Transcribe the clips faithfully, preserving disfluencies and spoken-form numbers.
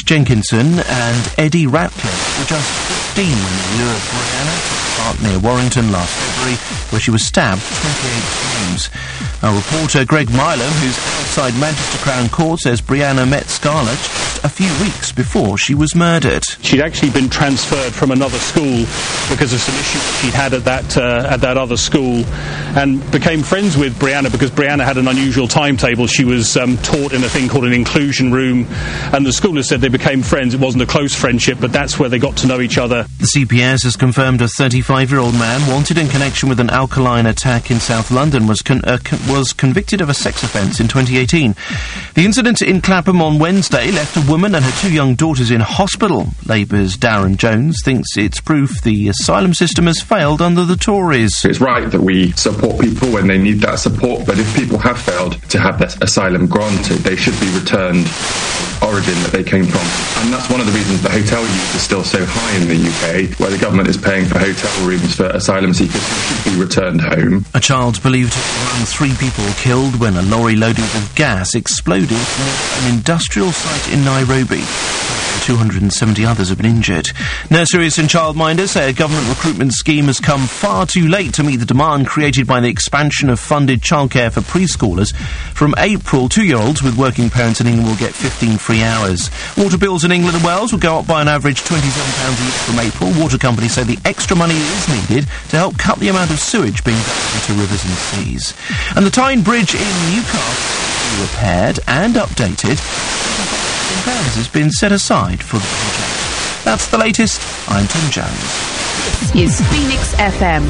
Jenkinson and Eddie Ratcliffe were just fifteen when they lured Brianna to a park near Warrington last February, where she was stabbed twenty-eight times. Our reporter Greg Milam, who's outside Manchester Crown Court, says Brianna met Scarlett just a few weeks before she was murdered. She'd actually been transferred from another school because of some issues she'd had at that uh, at that other school, and became friends with Brianna because Brianna had an unusual timetable. She was um, taught in a thing called an inclusion room, and the school has said they became friends. It wasn't a close friendship, but that's where they got to know each other. The C P S has confirmed a thirty-five-year-old man wanted in connection with an alkaline attack in South London was con- uh, con- was convicted of a sex offence in twenty eighteen. The incident in Clapham on Wednesday left a woman and her two young daughters in hospital. Labour's Darren Jones thinks it's proof the asylum system has failed under the Tories. It's right that we support people when they need that support, but if people have failed to have that asylum granted, they should be returned origin that they came from. And that's one of the reasons the hotel use is still so high in the U K, where the government is paying for hotel rooms for asylum seekers who should be returned home. A child's believed to have among three people killed when a lorry loaded with gas exploded near an industrial site in Nairobi. two hundred seventy others have been injured. Nurseries and childminders say a government recruitment scheme has come far too late to meet the demand created by the expansion of funded childcare for preschoolers. From April, two-year-olds with working parents in England will get fifteen free hours. Water bills in England and Wales will go up by an average twenty-seven pounds a year from April. Water companies say the extra money is needed to help cut the amount of sewage being dumped into rivers and seas. And the Tyne Bridge in Newcastle will be repaired and updated. Pounds has been set aside for the project. That's the latest. I'm Tim Jones. This is Phoenix F M.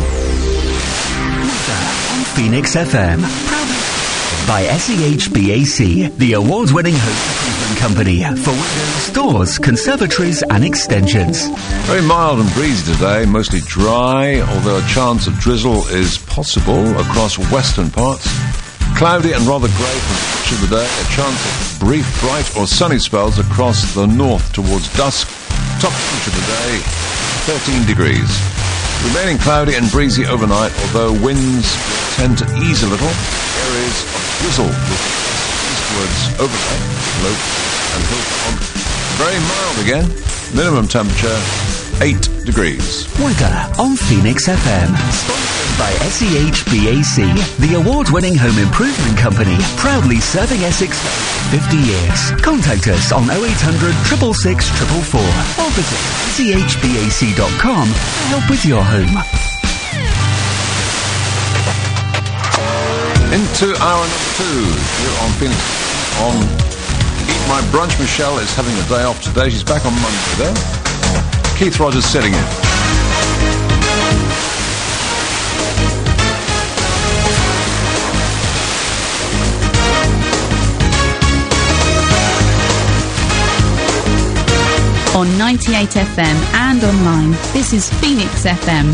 On Phoenix F M. By S E H B A C, the award-winning home improvement company for windows, doors, conservatories and extensions. Very mild and breezy today, mostly dry, although a chance of drizzle is possible across western parts. Cloudy and rather grey for much of the day, a chance of brief, bright or sunny spells across the north towards dusk. Top temperature today, thirteen degrees. Remaining cloudy and breezy overnight, although winds tend to ease a little. Areas of drizzle will eastwards overnight, low and hill fog. Very mild again. Minimum temperature, eight degrees. Weather on Phoenix F M. Sponsored by S E H B A C, the award-winning home improvement company, proudly serving Essex for fifty years. Contact us on oh eight hundred, six six six, four four four or visit S E H B A C dot com to help with your home. Into hour number two here on Phoenix. On Eat My Brunch, Michelle is having a day off today. She's back on Monday though. Keith Rogers sitting in. On ninety-eight F M and online, this is Phoenix F M.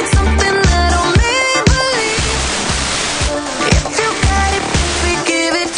Give it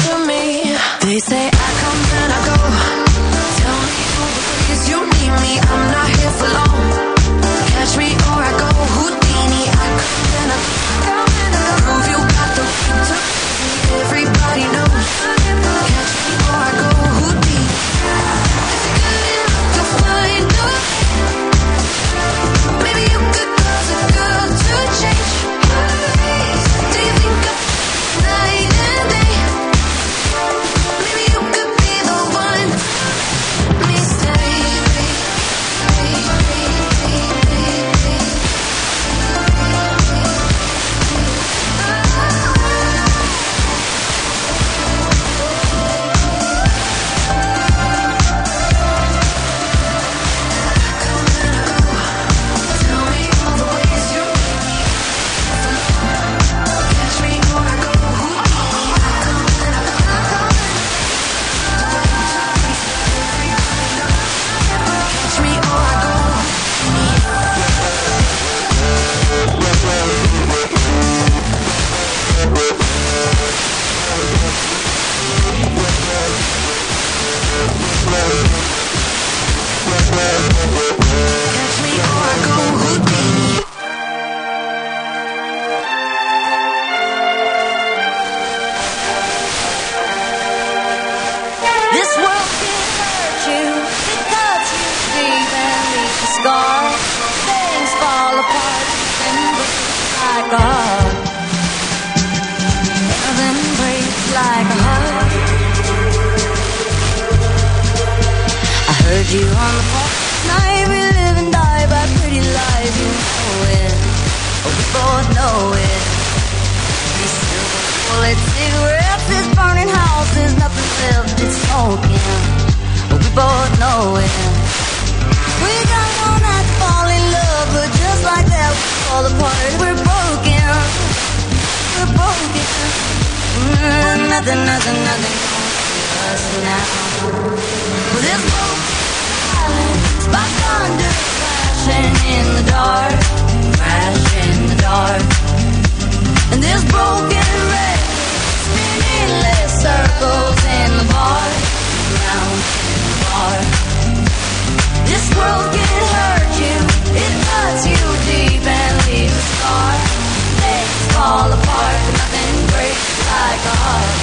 you on the porch tonight. We live and die by pretty lies, you know it. Oh, we both know it. These silver bullet cigarettes, this burning house, there's nothing left, it's smoking. Oh, we both know it. We got one night to fall in love, but just like that we fall apart. We're broken, we're broken. Mm, nothing, nothing, nothing us now. Well, this broken silence by thunder crashing in the dark, crashing in the dark. And this broken record spinning less circles in the bar, round in the bar. This world can hurt you, it cuts you deep and leaves a scar. Things fall apart, but nothing breaks like a heart.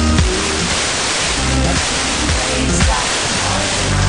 Nothing breaks like a heart.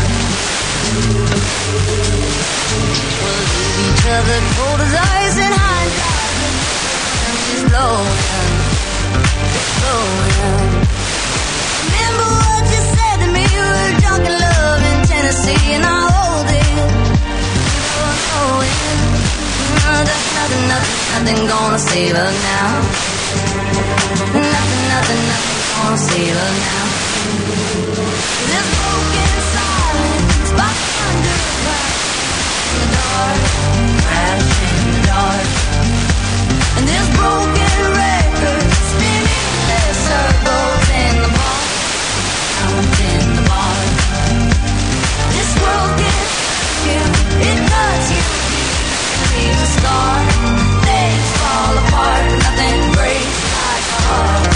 We'll leave each other cold as ice and high and it's blowing, it's blowing. Remember what you said to me, we were drunk in love in Tennessee, and I hold it, oh, yeah. There's nothing, nothing, nothing gonna save her now. Nothing, nothing, nothing gonna save her now. This broken silence by thunder crash in the dark, crash in the dark. And this broken record spinning less circles in the bar, out in the bar. This world can hurt you, it cuts you deep and leaves a scar. Things fall apart, nothing breaks like a heart.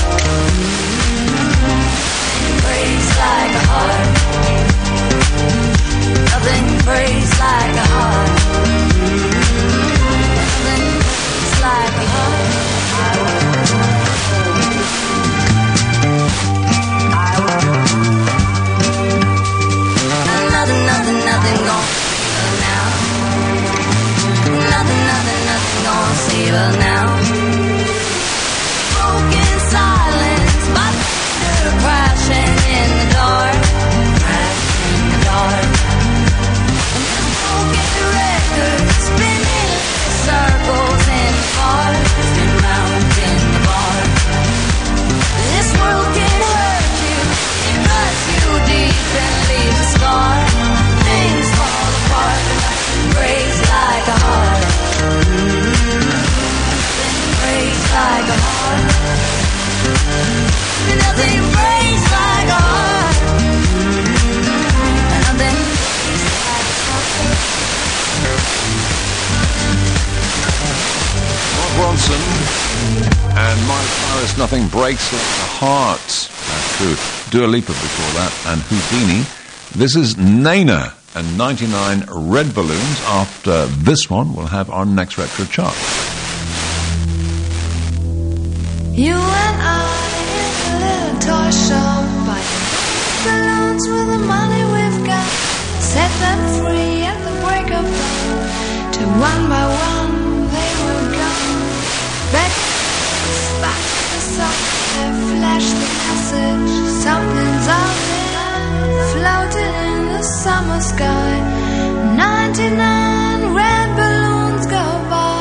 Nothing breaks like a heart. Nothing breaks like a heart. Nothing breaks like a heart. Nothing, nothing, nothing gonna save her now. Nothing, nothing, nothing gonna save her now. Broken silence, my thunder crashing in the dark, crashing in the dark. And this broken record spinning circles in the bar, spin round in the bar. This world can hurt you, it cuts you deep and leaves a scar. Things fall apart, nothing breaks like a heart. Nothing breaks like a heart. Nothing breaks like a heart. Nothing breaks like a heart. Mark Ronson and Miley Cyrus, Nothing Breaks Like a Heart. That's true. Dua Lipa before that, and Houdini. This is Nana and ninety-nine Red Balloons. After this one, we'll have our next retro chart. You and I in a little toy shop, buying balloons with the money we've got. Set them free at the break of dawn. Till one by one they were gone. Back, back to the sun. They flashed the message. Something's out there, floating in the summer sky. Ninety-nine red balloons go by.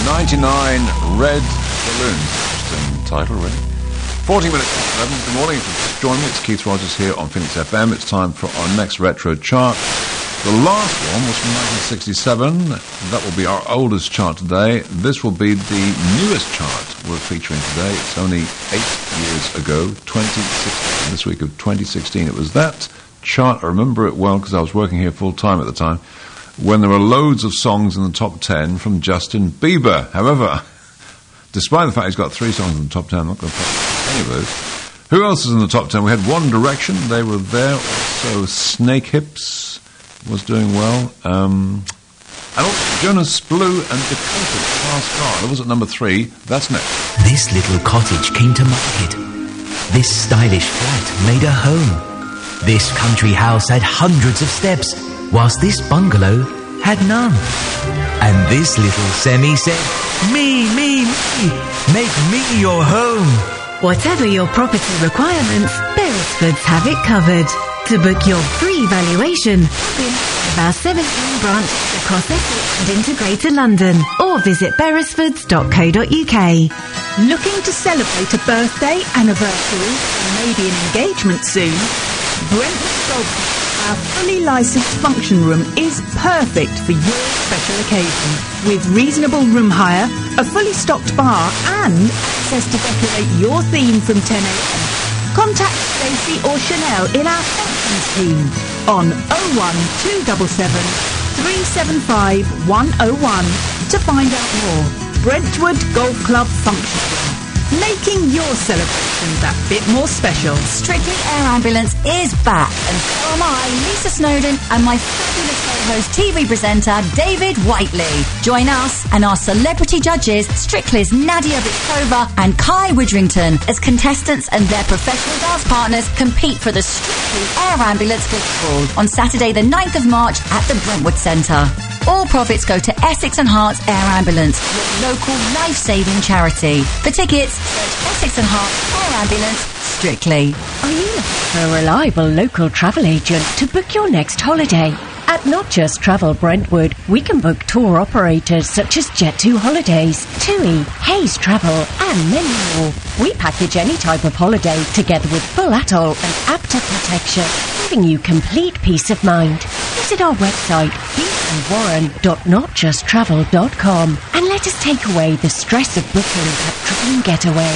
ninety-nine Red Balloons. Interesting title, really. forty minutes past eleven. Good morning. If you've just joined me, it's Keith Rogers here on Phoenix F M. It's time for our next retro chart. The last one was from nineteen sixty-seven. That will be our oldest chart today. This will be the newest chart we're featuring today. It's only eight years ago, twenty sixteen. This week of twenty sixteen. It was that chart, I remember it well because I was working here full time at the time, when there were loads of songs in the top ten from Justin Bieber. However, despite the fact he's got three songs in the top ten, I'm not going to play any of those. Who else is in the top ten? We had One Direction. They were there. Also, Snake Hips was doing well. Um, and also Jonas Blue and Dakota, Fast Car. That was at number three. That's next. This little cottage came to market. This stylish flat made a home. This country house had hundreds of steps, whilst this bungalow had none. And this little semi said, me, me, me, make me your home. Whatever your property requirements, Beresfords have it covered. To book your free valuation, visit our seventeen branches across Essex and into Greater London, or visit beresfords dot co dot uk. Looking to celebrate a birthday, anniversary, and maybe an engagement soon? Brentwood Golf Club, our fully licensed function room, is perfect for your special occasion. With reasonable room hire, a fully stocked bar, and access to decorate your theme from ten a.m. Contact Stacey or Chanel in our functions team on oh one two seven seven, three seven five, one oh one to find out more. Brentwood Golf Club Function Room, making your celebrations a bit more special. Strictly Air Ambulance is back, and so am I, Lisa Snowdon, and my fabulous co-host T V presenter David Whiteley. Join us and our celebrity judges, Strictly's Nadia Vitkova and Kai Widrington, as contestants and their professional dance partners compete for the Strictly Air Ambulance gift pool on Saturday the ninth of March at the Brentwood Centre. All profits go to Essex and Herts Air Ambulance, your local life-saving charity. For tickets, search Essex and Herts Air Ambulance Strictly. Are you looking for a reliable local travel agent to book your next holiday? At Not Just Travel Brentwood, we can book tour operators such as Jet two Holidays, TUI, Hayes Travel, and many more. We package any type of holiday together with full atoll and APTA protection, giving you complete peace of mind. Visit our website, heath and warren dot not just travel dot com, and let us take away the stress of booking that dream getaway.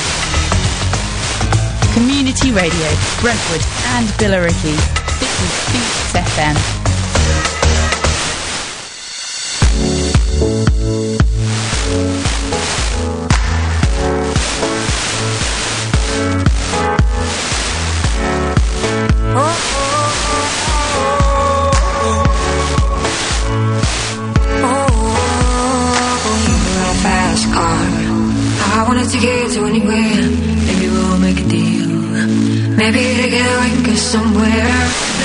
Community Radio, Brentwood and Billericay. This is Phoenix F M. To get to anywhere, maybe we'll make a deal. Maybe together we can go somewhere.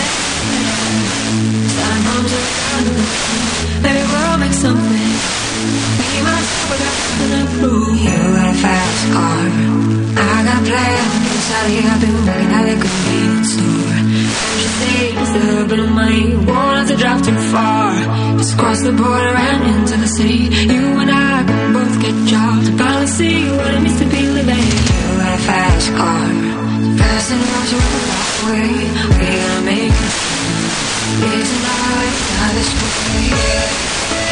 Time comes around, maybe we'll make something. Maybe my you got a fast car, I got plans. Inside here I've been working at a convenience store. She says the urban of money won't have to drive too far. Just cross the border and into the city. You and I can both get jobs and finally see what it means to be living. You got a fast car, fast enough to run away. We're gonna make it. Yeah, tonight, not this way.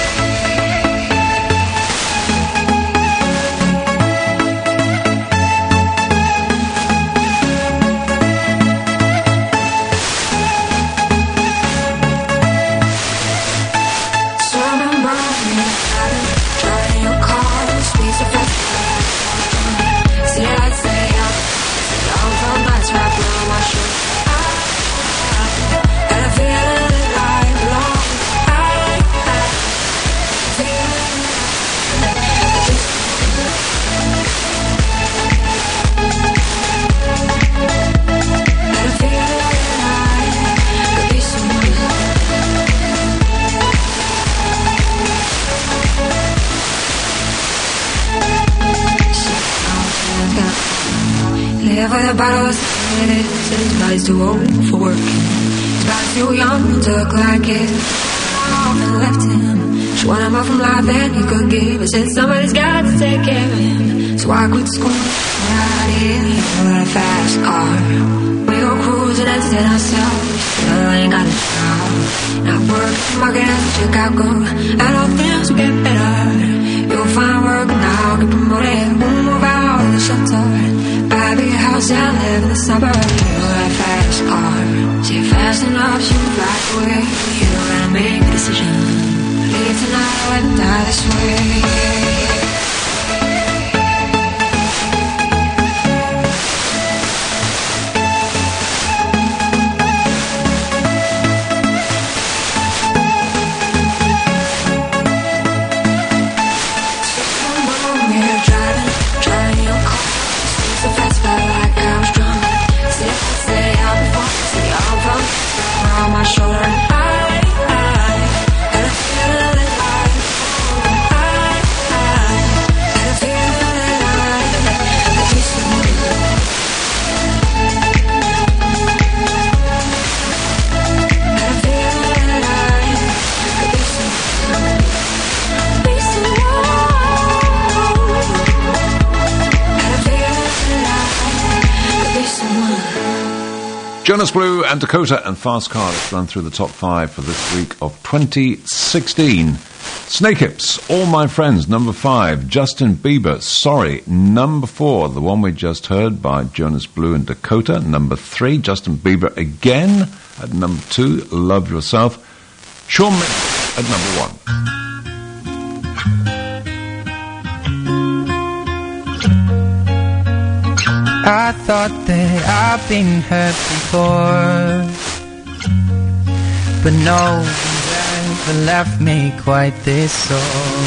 Live with a bottle of cigarette, said his body's too old for working. His body's too young to look like it. I often left him, She wanted more from life than he could give. I said somebody's got to take care of him. So I quit school, right in a fast car. We go cruise and entertain ourselves. Still ain't got a job. Now work the market as a Chicago, and all things will get better. You'll find work now, get promoted. We'll move out of the shelter. Buy a big house and live in the suburbs. You got a fast car. See fast enough, you fly away. You gotta make a decision. Leave tonight or die this way. My shoulder and I, I had a feeling alive. I, I had a feeling alive. The taste of me. Had a feeling alive. The taste of me. Taste of me. Had a feeling alive. The taste of me. Jonas Blue and Dakota and Fast Car. Let's run through the top five for this week of twenty sixteen. Snake Hips, All My Friends, number five. Justin Bieber, Sorry, number four. The one we just heard by Jonas Blue and Dakota, number three. Justin Bieber again at number two. Love Yourself. Shawn Mendes at number one. I thought that I've been hurt before, but no one's ever left me quite this sore.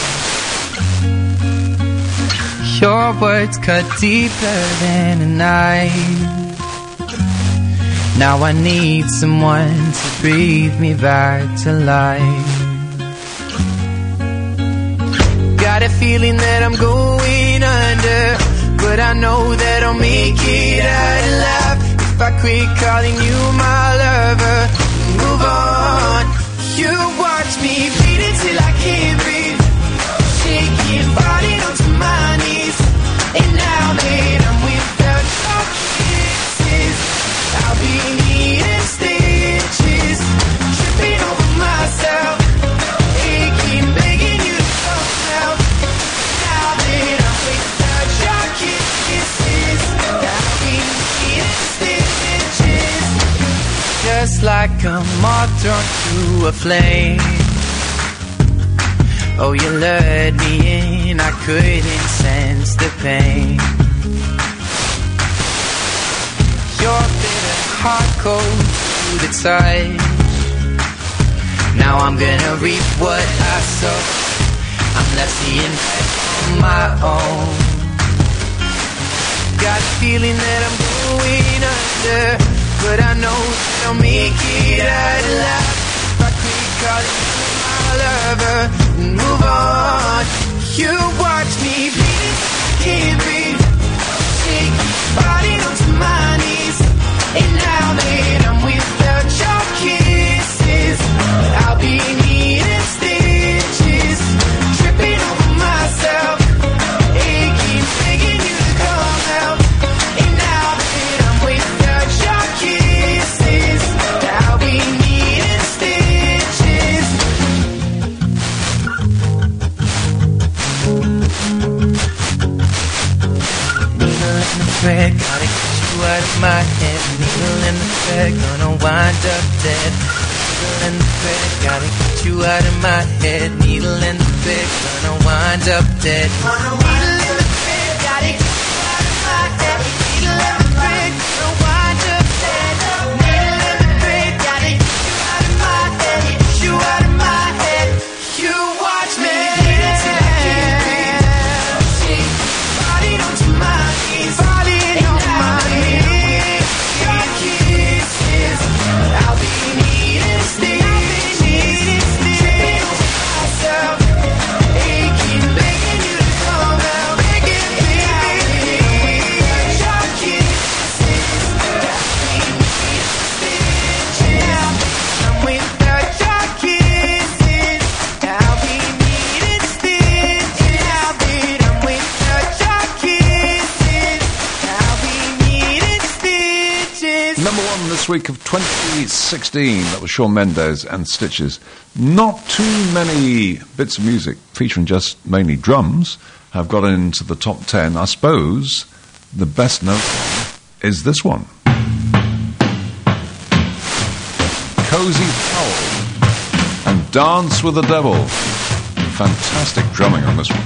Your words cut deeper than a knife. Now I need someone to breathe me back to life. Got a feeling that I'm going under, but I know that I'll make it out alive if I quit calling you my lover. Move on. You watch me bleed until I can't breathe, shaking, falling onto my knees. And now that I'm without your kisses, I'll be needing stitches, tripping over myself, aching, begging you to come out. Now that I'm without your kisses, I'll be needing stitches, just like a moth drawn to a flame. Oh, you lured me in, I couldn't sense the pain. Your bitter heart cold to the touch. Now I'm gonna reap what I sow. I'm left seeing on my own. Got a feeling that I'm going under, but I know that I'll make it out alive if I quit calling you my lover and move on. You watch me bleed, can't breathe, shake, body onto my knees. And now that I'm without your kisses, I'll be needing stitches, tripping over myself, aching, begging you to come out. And now that I'm without your kisses, I'll be needing stitches. Needle in the thread, gotta get you out of my head. Needle in the thread, gonna wind up dead. Needle in the thread, gotta get you out of my head. Needle in the thread, gonna wind up dead. Needle in the thread, gotta get you out of my head. Needle in the thread, gonna wind up dead. Needle in the thread, gotta get you out of my head. Get you out of my head. You watch me. Body onto my knees. Body onto my knees. Your kisses, I'll be needing stitches, tripping over myself, aching, begging you to come out. week of twenty sixteen. That was Shawn Mendes and Stitches. Not too many bits of music featuring just mainly drums have got into the top ten. I suppose the best known is this one. Cozy Powell and Dance with the Devil. Fantastic drumming on this one.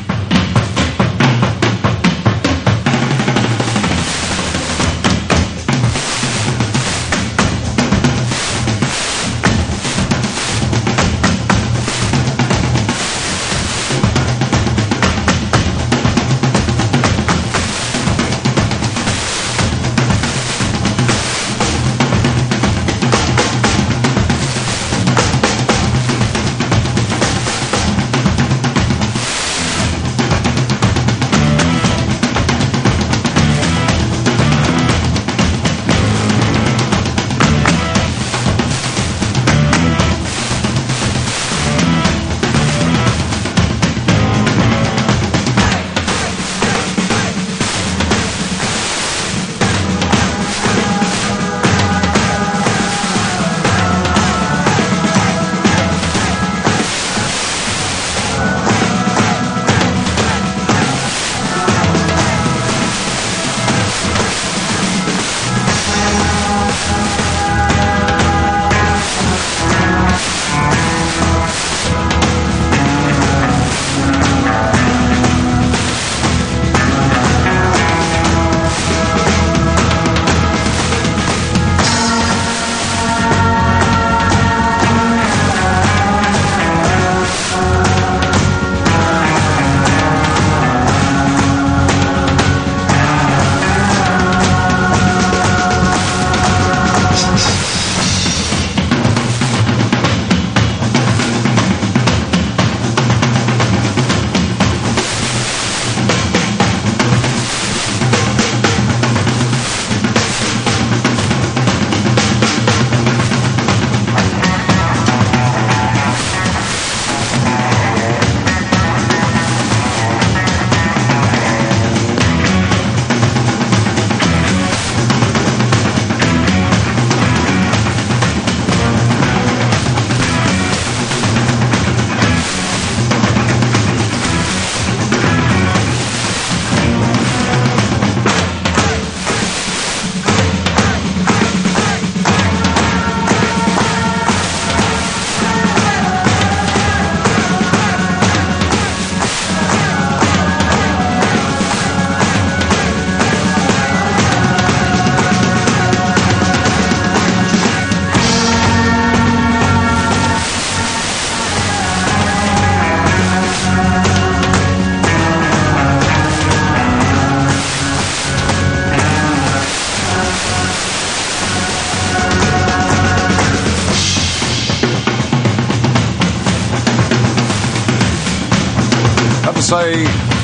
Say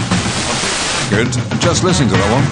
good just listening to that one.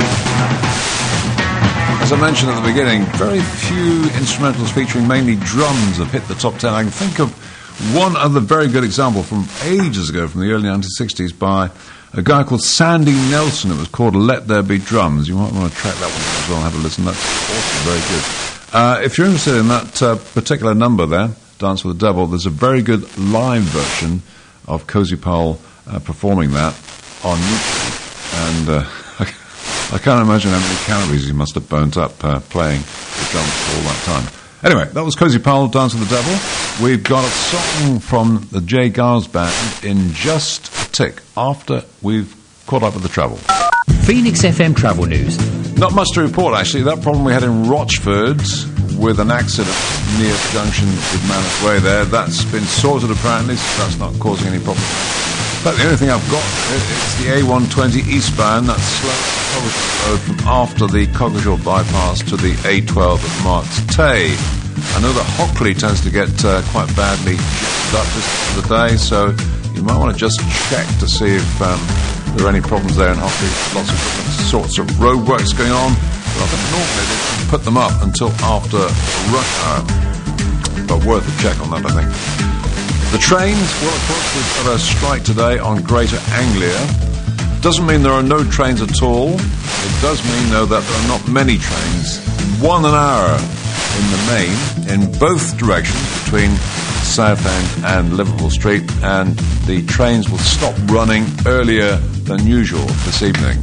As I mentioned at the beginning, very few instrumentals featuring mainly drums have hit the top ten. I can think of one other very good example from ages ago, from the early nineteen sixties, by a guy called Sandy Nelson. It was called Let There Be Drums. You might want to track that one as well and have a listen. That's awesome, very good. Uh, if you're interested in that uh, particular number there, Dance with the Devil, there's a very good live version of Cozy Powell Uh, performing that on YouTube, and uh, I, I can't imagine how many calories he must have burnt up uh, playing the drums for all that time. Anyway, that was Cozy Powell, Dance with the Devil. We've got a song from the Jay Giles Band in just a tick after we've caught up with the travel. Phoenix F M travel news. Not much to report, actually. That problem we had in Rochford with an accident near the junction with Manus Way there, that's been sorted apparently, so that's not causing any problems. But the only thing I've got is the A one twenty eastbound, that's slow road from after the Coggeshall bypass to the A twelve at Marks Tay. I know that Hockley tends to get uh, quite badly jammed up this time of the day, so you might want to just check to see if um, there are any problems there in Hockley. Lots of different sorts of roadworks going on, but I think normally they don't put them up until after rush hour. But worth a check on that, I think. The trains, well, of course, we've got a strike today on Greater Anglia. Doesn't mean there are no trains at all. It does mean, though, that there are not many trains. One an hour in the main in both directions between Southend and Liverpool Street, and the trains will stop running earlier than usual this evening.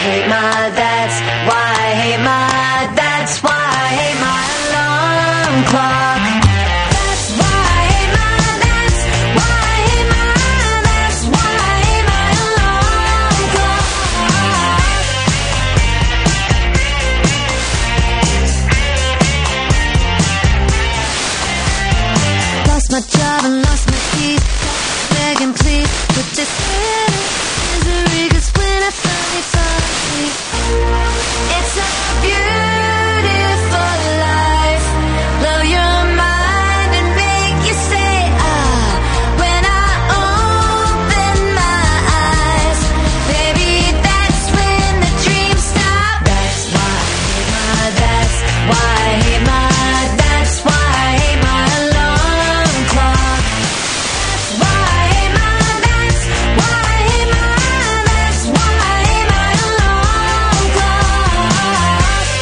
hate my, that's why I hate my, that's why I hate my alarm clock. That's why I hate my, that's why I hate my, that's why I hate my alarm clock. Lost my job and lost my keys, begging please put this misery, 'cause when I finally fall asleep, it's a beautiful life. Blow your mind and make you say ah. When I open my eyes, baby, that's when the dreams stop. That's why I hate my, that's why I hate my, that's why I hate my alarm clock. That's why I hate my, that's why I hate my, that's why I hate my alarm clock.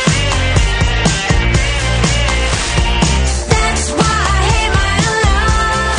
That's why I hate my alarm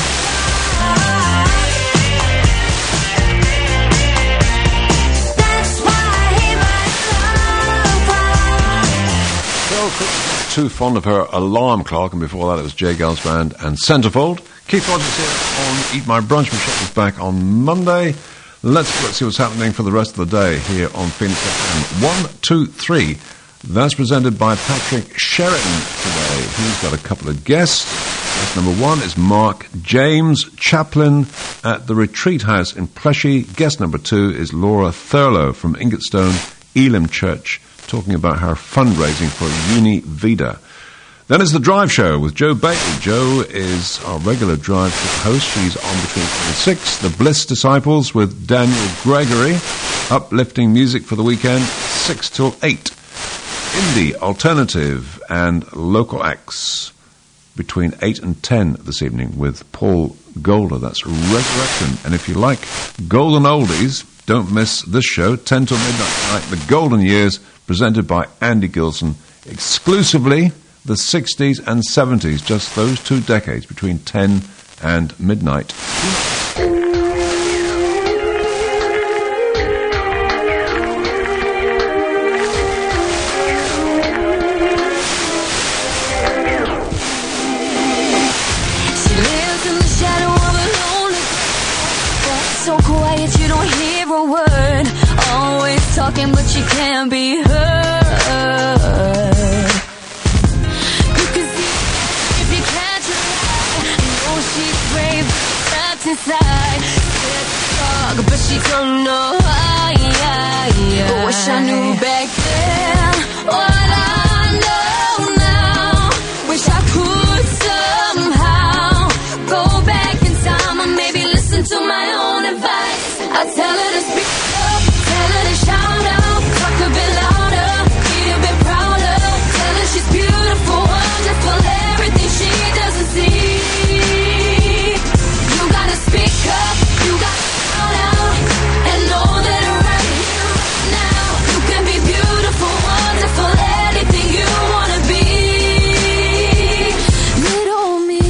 clock. That's why I hate my alarm clock. Carol Cook, too fond of her alarm clock, and before that it was Jay Gals Band and Centerfold. Keith Rogers here on Eat My Brunch. Michelle is back on Monday. Let's, let's see what's happening for the rest of the day here on Phoenix F M. One, two, three. That's presented by Patrick Sheridan today. He's got a couple of guests. Guest number one is Mark James, chaplain at the Retreat House in Pleshy. Guest number two is Laura Thurlow from Ingatstone Elim Church, talking about her fundraising for Uni Vida. Then it's the Drive Show with Joe Bailey. Joe is our regular Drive Show host. She's on between twenty-six. The Bliss Disciples with Daniel Gregory. Uplifting music for the weekend, six till eight. Indie, alternative, and local acts between eight and ten this evening with Paul Golder. That's Resurrection. And if you like golden oldies, don't miss this show, ten till midnight tonight, The Golden Years, presented by Andy Gilson, exclusively the sixties and seventies, just those two decades between ten and midnight. She lives in the shadow of a lonely girl, so quiet you don't hear a word. Always talking but she can't be heard. You can see if you catch her eye. Know she's brave, trapped inside. Scared to talk, but she don't know. I wish I knew back then what I know now. Wish I could somehow go back in time or maybe listen to my own advice. I tell her to speak up, tell her to shout out, talk a bit louder, be a bit prouder. Tell her she's beautiful, wonderful, everything she doesn't see. You gotta speak up, you gotta shout out, and know that right here, right now, you can be beautiful, wonderful, anything you wanna be. Little me.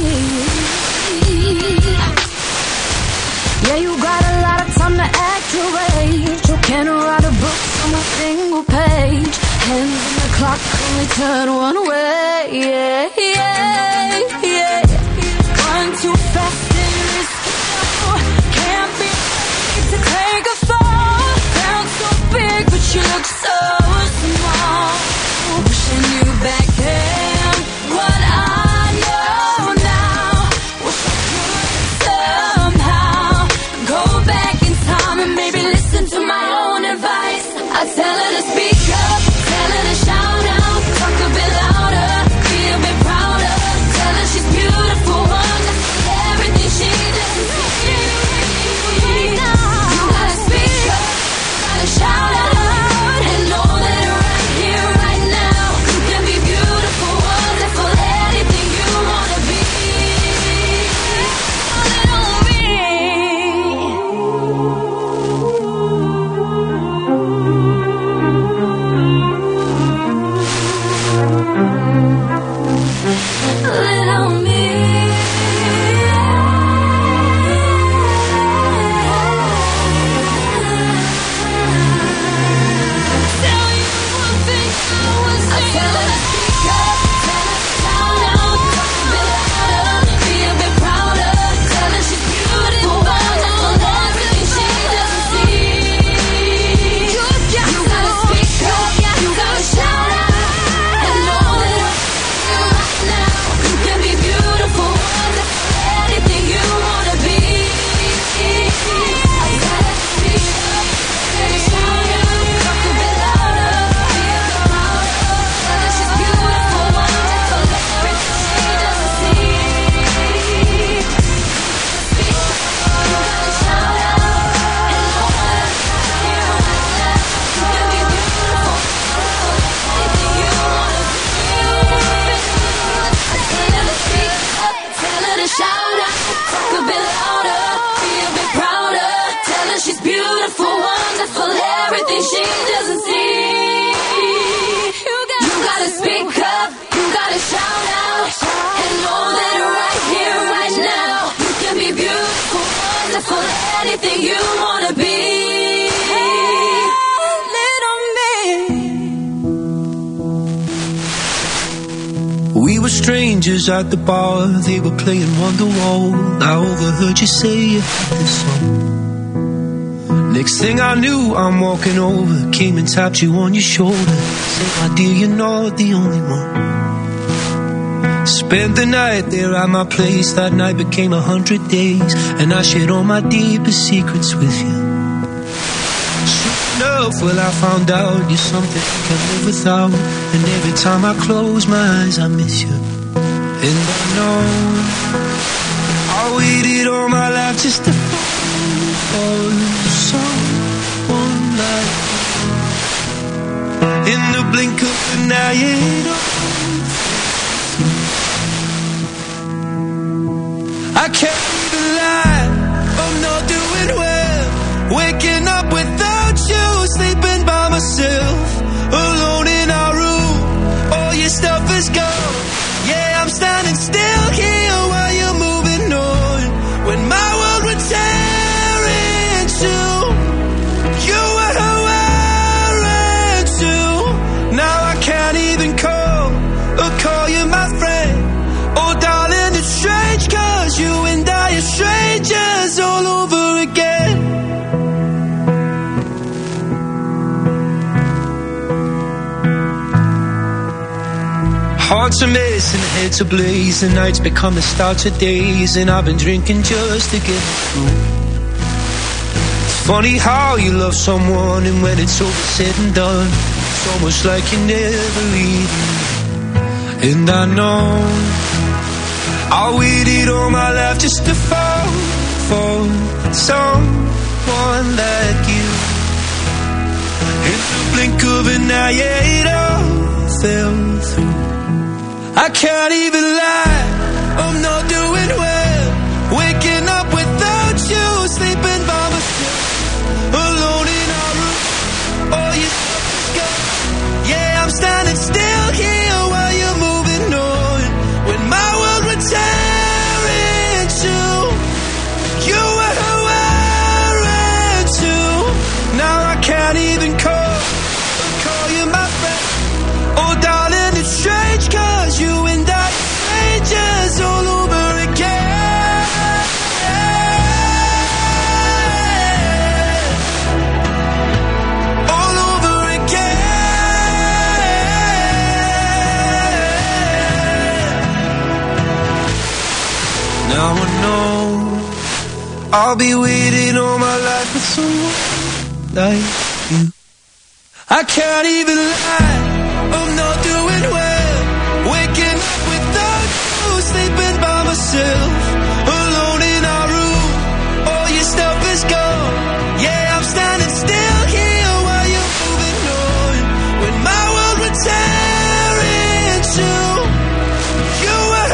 Yeah, you got a lot of time to act your age. You can't write a book on a single page. Hands on the clock, only turn one way. Yeah, yeah, yeah. Run too fast and risk it. Can't be afraid to take a fall. Sound so big, but you look so small. Wishing you back then what I know now. Wish I could somehow go back in time and maybe listen to my own advice. I tell her to speak up, tell her to shout out, talk a bit louder, be a bit prouder. Tell her she's beautiful, wonderful, everything she does. You gotta speak up, gotta shout out, and know We were strangers at the bar, they were playing Wonderwall. I overheard you say you had this song. Next thing I knew, I'm walking over, came and tapped you on your shoulder. Said, my dear, you're not the only one. Spent the night there at my place, that night became a hundred days, and I shared all my deepest secrets with you. Soon enough, well, I found out you're something I can't live without, and every time I close my eyes, I miss you. And I know I waited all my life just to fall for someone like you. In the blink of an eye, it all I can't even lie, I'm not doing well. Waking up without you, sleeping by myself, alone in our room. All your stuff is gone. Yeah, I'm standing still here while you're moving on. When my world would tear in two, you were wearing too. Now I can't even call or call you my friend. Oh, darling, it's strange, cause you and I are strangers all over again. Hearts are missing, heads are blazing, nights become the start of days, and I've been drinking just to get through. It's funny how you love someone, and when it's all said and done, it's almost like you never even. And I know I waited all my life just to fall for someone like you. In the blink of an eye, it all fell through. I can't even lie, I'm not doing well. Waking up without you, sleeping by myself, alone in our room. All your stuff is gone. Yeah, I'm standing still here while you're moving on. When my world would tear in two, you were wearing too. Now I can't even call or call you my friend. Oh, darling, it's strange, cause you and I are strangers all over again. All over again. Now I know I'll be waiting all my life for someone like you. I can't even lie, I'm not doing well. Waking up without you, sleeping by myself, alone in our room. All your stuff is gone. Yeah, I'm standing still here while you're moving on. When my world would tear in two, you were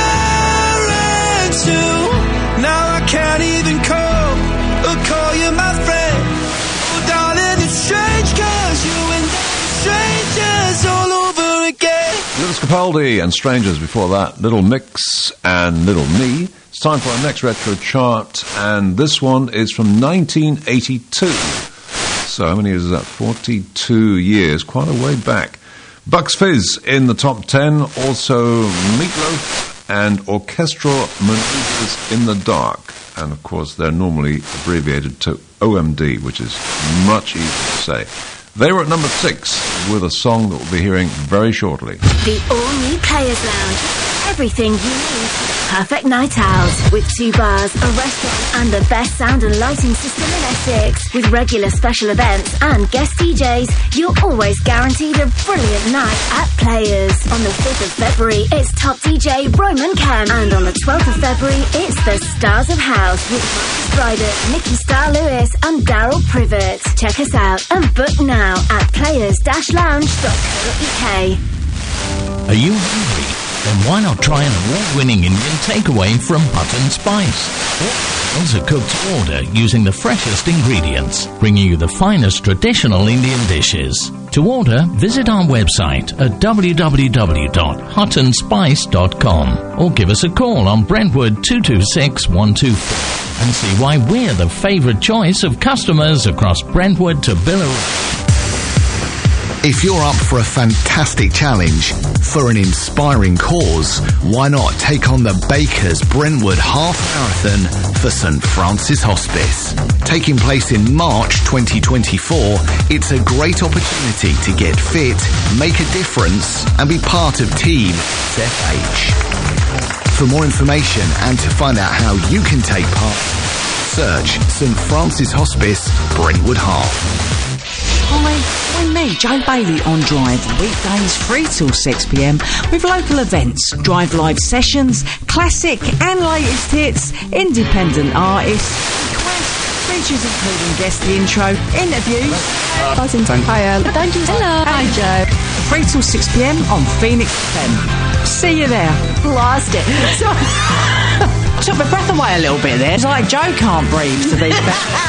wearing too. Now I can't even call or call you my friend. Oh, darling, it's strange, cause you and I are strangers all over again. Lewis Capaldi and Strangers before that, Little Mix and Little Me. It's time for our next retro chart, and this one is from nineteen eighty-two. So how many years is that? forty-two years, quite a way back. Bucks Fizz in the top ten, also Meatloaf and Orchestral Maneuvers in the Dark. And of course they're normally abbreviated to O M D, which is much easier to say. They were at number six with a song that we'll be hearing very shortly. The all-new Players Lounge. Everything you need for the perfect night out. With two bars, a restaurant, and the best sound and lighting system in Essex. With regular special events and guest D Js, you're always guaranteed a brilliant night at Players. On the fifth of February, it's top D J Roman Kemp. And on the twelfth of February, it's the Stars of House with Marcus Ryder, Nikki Star Lewis, and Daryl Privet. Check us out and book now at players dash lounge dot co dot uk. Are you hungry? Then why not try an award-winning Indian takeaway from Hutton Spice? All meals are cooked to order using the freshest ingredients, bringing you the finest traditional Indian dishes. To order, visit our website at w w w dot hutton spice dot com or give us a call on Brentwood two two six one two four and see why we're the favourite choice of customers across Brentwood to Billericay. If you're up for a fantastic challenge, for an inspiring cause, why not take on the Bakers Brentwood Half Marathon for St Francis Hospice? Taking place in March twenty twenty-four, it's a great opportunity to get fit, make a difference, and be part of Team S F H. For more information and to find out how you can take part, search St Francis Hospice Brentwood Half. Hi, I'm me, Jo Bailey on Drive, weekdays three till six p m with local events, Drive Live sessions, classic and latest hits, independent artists, requests, features including guest intro, interviews, buzzing. Hiya, don't you? Hello. Hey Joe. three till six p m on Phoenix F M. See you there. Blast it. So, I took my breath away a little bit there. It's like Joe can't breathe to these back.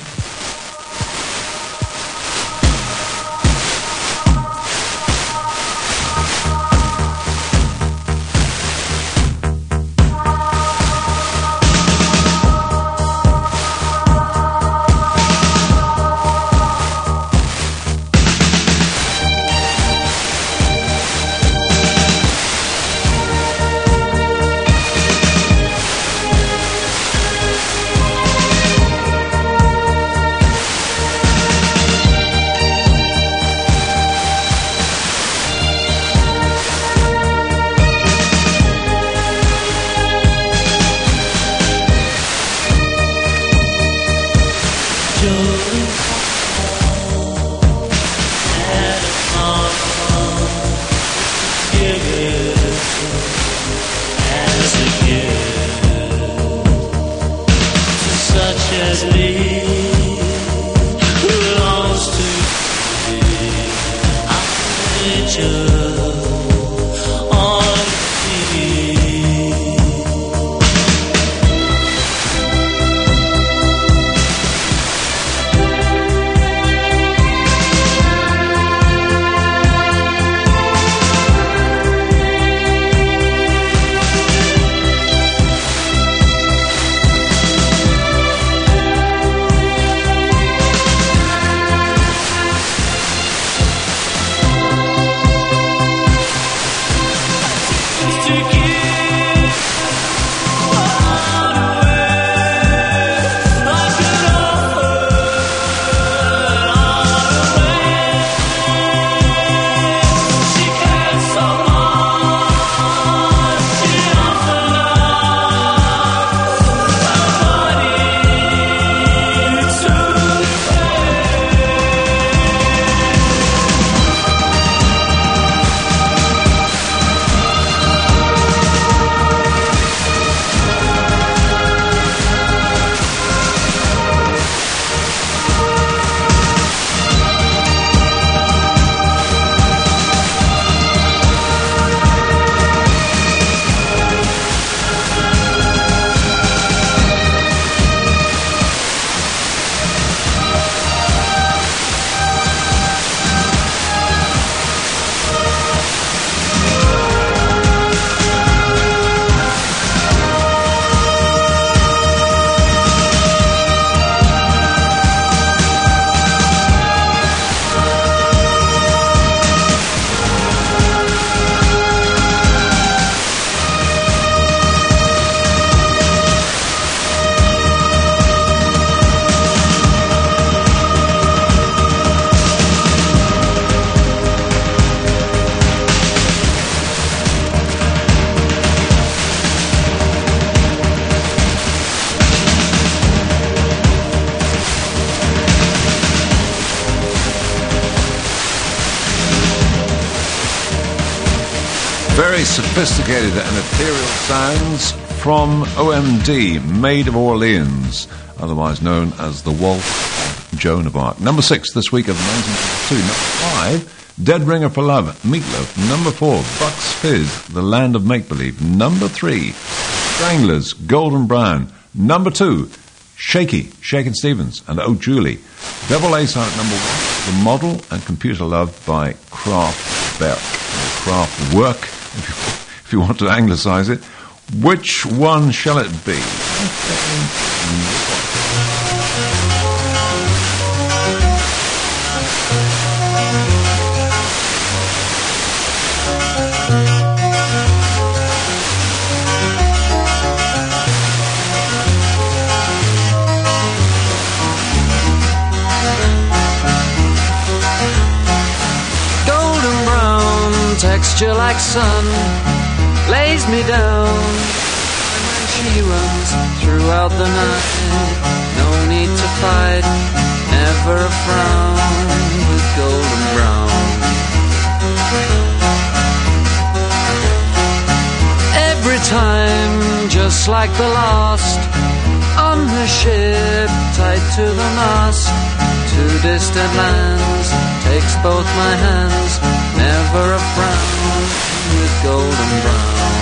Very sophisticated and ethereal sounds from O M D, Maid of Orleans, otherwise known as the Waltz of Joan of Arc. Number six this week of nineteen fifty-two. Number five, Dead Ringer for Love, Meatloaf. Number four, Bucks Fizz, The Land of Make-Believe. Number three, Stranglers, Golden Brown. Number two, Shaky, Shakin' Stevens and Oh Julie. Double A side at number one, The Model and Computer Love by Kraftwerk. Kraftwerk, if you, if you want to anglicize it. Which one shall it be? texture like sun lays me down. And when she runs throughout the night, no need to fight, never a frown, with golden brown. Every time, just like the last, on her ship, tied to the mast, to distant lands, takes both my hands, never a frown, with golden brown.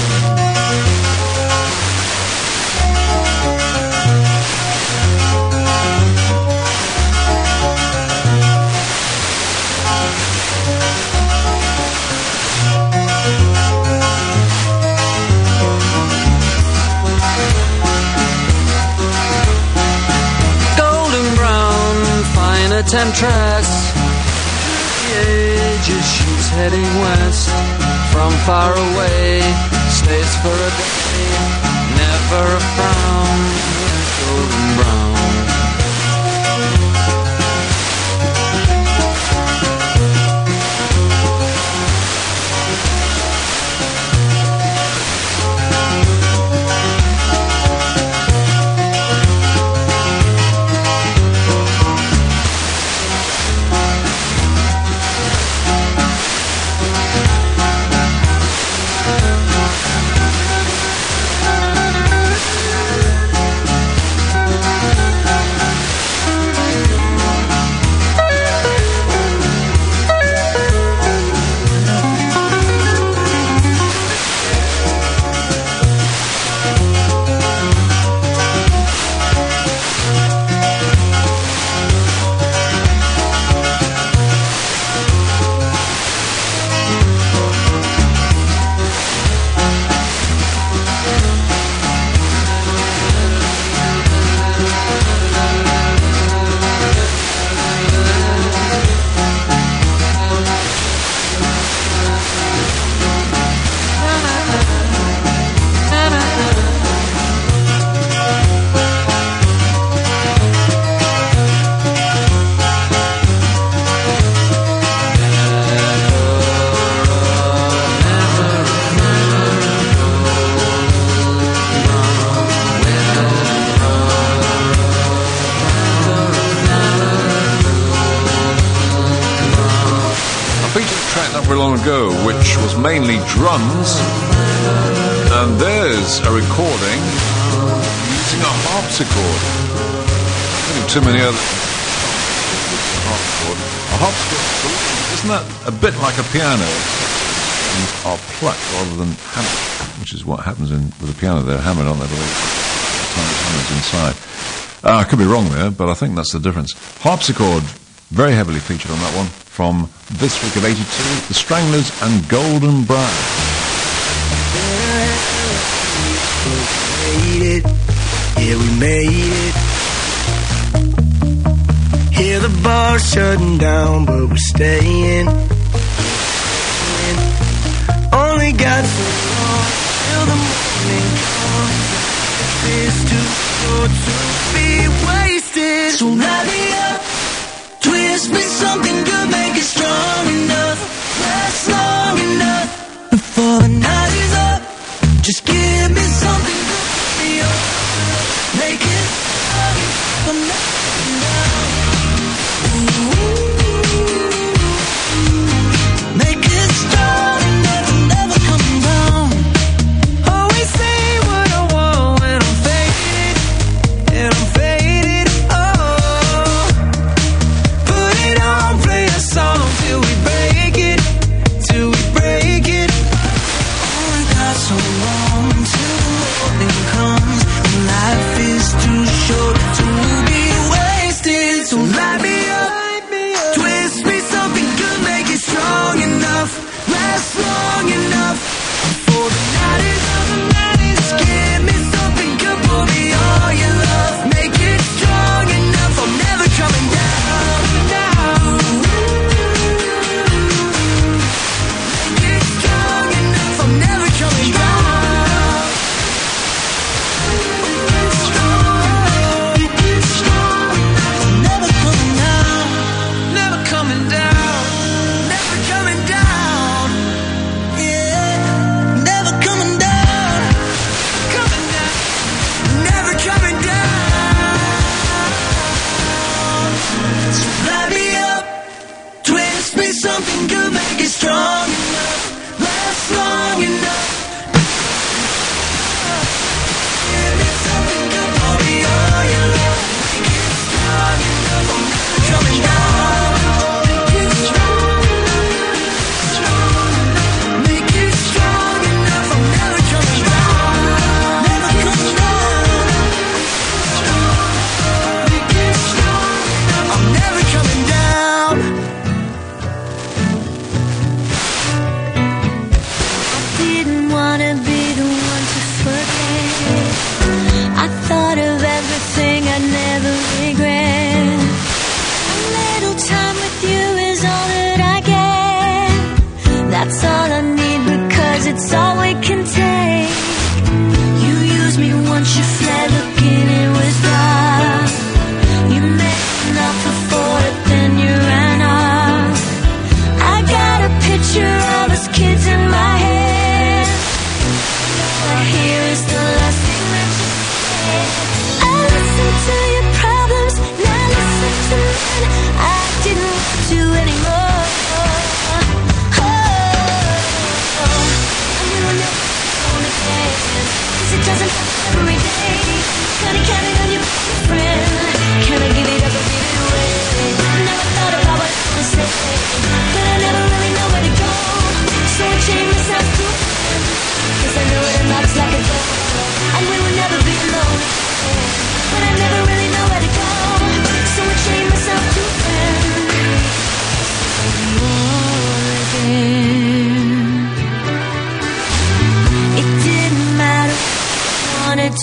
Temptress, the ages she's heading west, from far away, stays for a day, never a frown, golden brown. Ago, which was mainly drums, and there's a recording using a harpsichord. I think too many other harpsichord. A harpsichord, isn't that a bit like a piano? And are plucked rather than hammered, which is what happens in with a piano. They're hammered on their little tiny hammers inside. Uh, I could be wrong there, but I think that's the difference. Harpsichord, very heavily featured on that one. From this week of eighty-two, The Stranglers and Golden Brown. Made it, yeah, we made it. Hear the bar shutting down, but we're staying. Only got so long till the morning comes. It's too short to be wasted. So light me up, twist me something good, make it strong enough, last long enough before the night is up. Just give me something good, me up, make it up, I'm not down. Make it strong enough to never come down. Always say what I want when I'm faded, and I'm faded. Oh, put it on, play a song till we break.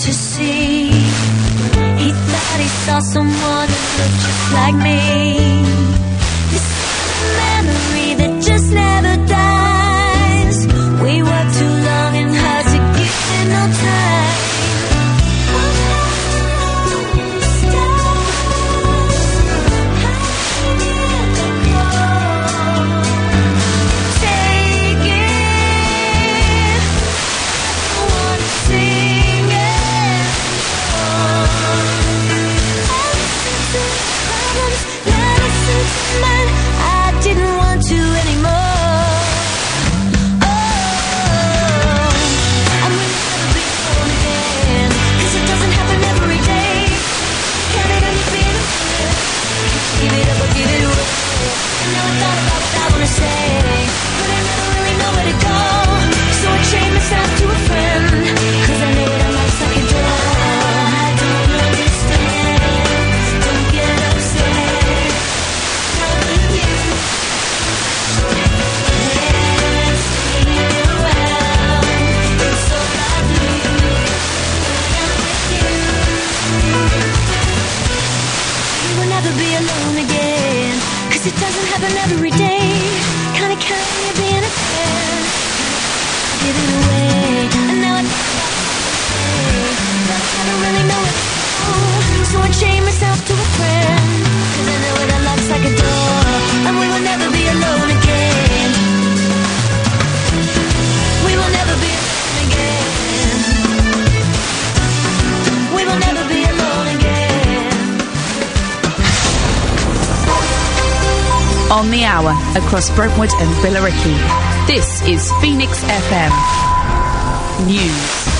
to see. He thought he saw someone that looked just like me. This memory that just never dies. We worked too long and hard to give it no time. I didn't want to anymore. Oh, I'm gonna never be alone again, 'cause it doesn't happen every day. Count it on your fingers. Give it up or give it away. And now I thought about what I wanna say, but I never really know where to go. So I chained myself to a friend, 'cause I know that I might suck it down. I don't understand. Don't get upset. Loving you. Be alone again, 'cause it doesn't happen every day. Kinda count on you being a friend. Give it away, and now I but I don't really know what to do. So I chained myself to a friend, 'cause I know that looks like a door, and we will never be alone again. We will never be alone again. We will never be alone again. On the hour, across Brentwood and Billericay. This is Phoenix F M News.